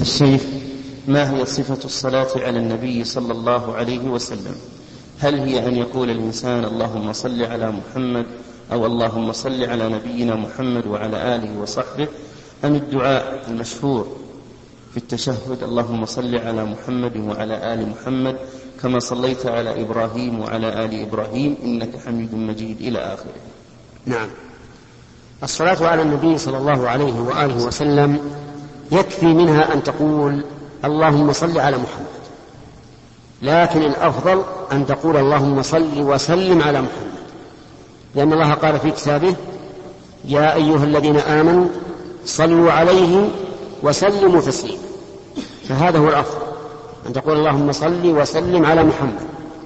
الشيخ، ما هي صفة الصلاة على النبي صلى الله عليه وسلم؟ هل هي أن يقول الإنسان اللهم صل على محمد أو اللهم صل على نبينا محمد وعلى آله وصحبه، أم الدعاء المشهور في التشهد اللهم صل على محمد وعلى آل محمد كما صليت على إبراهيم وعلى آل إبراهيم إنك حميد مجيد إلى آخره؟ نعم، الصلاة على النبي صلى الله عليه وآله وسلم يكفي منها أن تقول اللهم صل على محمد، لكن الأفضل أن تقول اللهم صل وسلم على محمد، لأن الله قال في كتابه يا أيها الذين آمنوا صلوا عليه وسلموا تسليما، فهذا هو الأفضل أن تقول اللهم صل وسلم على محمد.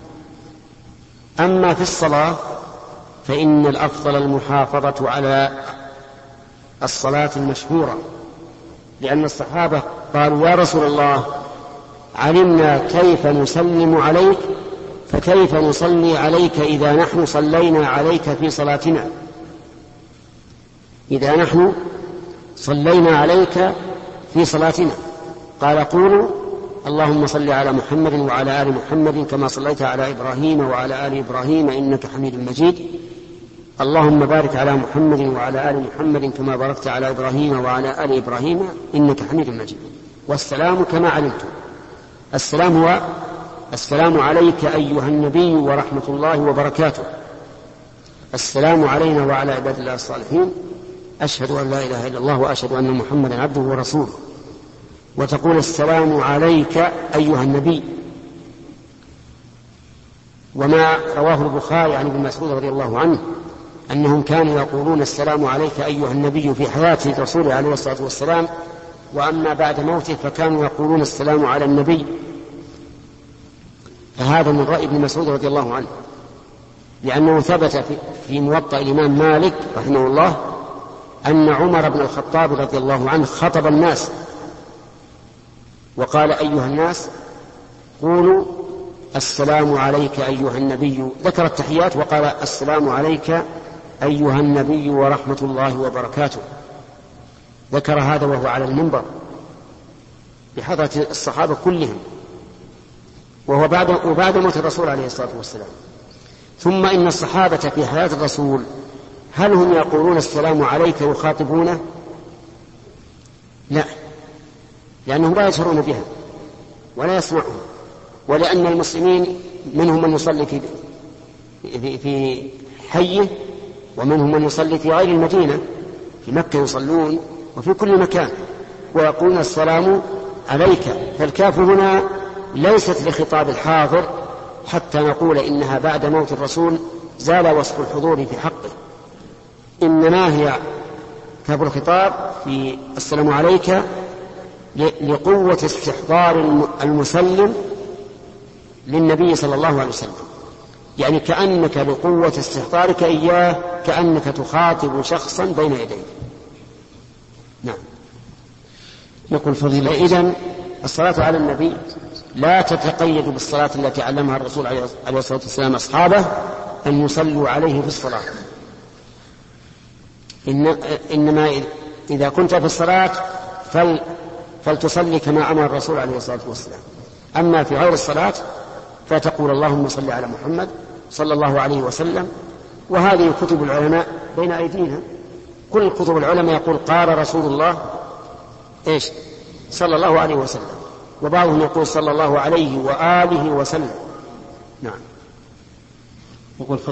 أما في الصلاة فإن الأفضل المحافظة على الصلاة المشهورة، لأن الصحابة قالوا يا رسول الله علمنا كيف نسلم عليك فكيف نصلي عليك إذا نحن صلينا عليك في صلاتنا، إذا نحن صلينا عليك في صلاتنا. قال قولوا اللهم صل على محمد وعلى آل محمد كما صليت على إبراهيم وعلى آل إبراهيم إنك حميد مجيد، اللهم بارك على محمد وعلى آل محمد كما باركت على إبراهيم وعلى آل إبراهيم إنك حميد مجيد. والسلام كما علمتم، السلام هو السلام عليك أيها النبي ورحمة الله وبركاته، السلام علينا وعلى عباد الله الصالحين، أشهد أن لا إله إلا الله وأشهد أن محمدا عبده ورسوله. وتقول السلام عليك أيها النبي، وما رواه البخاري عن ابن مسعود رضي الله عنه أنهم كانوا يقولون السلام عليك أيها النبي في حياة رسوله عليه الصلاة والسلام، وأما بعد موته فكانوا يقولون السلام على النبي. فهذا من رأي ابن مسعود رضي الله عنه، لأنه ثبت في موطأ الإمام مالك رحمه الله أن عمر بن الخطاب رضي الله عنه خطب الناس وقال أيها الناس قولوا السلام عليك أيها النبي، ذكر التحيات وقال السلام عليك أيها النبي ورحمة الله وبركاته، ذكر هذا وهو على المنبر بحضرة الصحابة كلهم، وهو بعد موت الرسول عليه الصلاة والسلام. ثم إن الصحابة في حياة الرسول هل هم يقولون السلام عليك يخاطبونه؟ لا، لأنهم لا يشعرون بها ولا يسمعون، ولأن المسلمين منهم من يصلي في حيه ومنهم من يصلي في غير المدينة، في مكة يصلون وفي كل مكان ويقولون السلام عليك، فالكاف هنا ليست لخطاب الحاضر حتى نقول إنها بعد موت الرسول زال وصف الحضور في حقه، إنما هي كاف الخطاب في السلام عليك لقوة استحضار المسلم للنبي صلى الله عليه وسلم، يعني كأنك لقوة استحضارك إياه كأنك تخاطب شخصا بين يديه. نعم. يقول فضيلة إذن الصلاة على النبي لا تتقيد بالصلاة التي علمها الرسول عليه الصلاة والسلام أصحابه أن يصلوا عليه في الصلاة، إنما إذا كنت في الصلاة فلتصلي كما أمر الرسول عليه الصلاة والسلام، أما في غير الصلاة فتقول اللهم صل على محمد صلى الله عليه وسلم. وهذه كتب العلماء بين أيدينا، كل كتب العلماء يقول قال رسول الله صلى الله عليه وسلم، وبعضهم يقول صلى الله عليه وآله وسلم. نعم.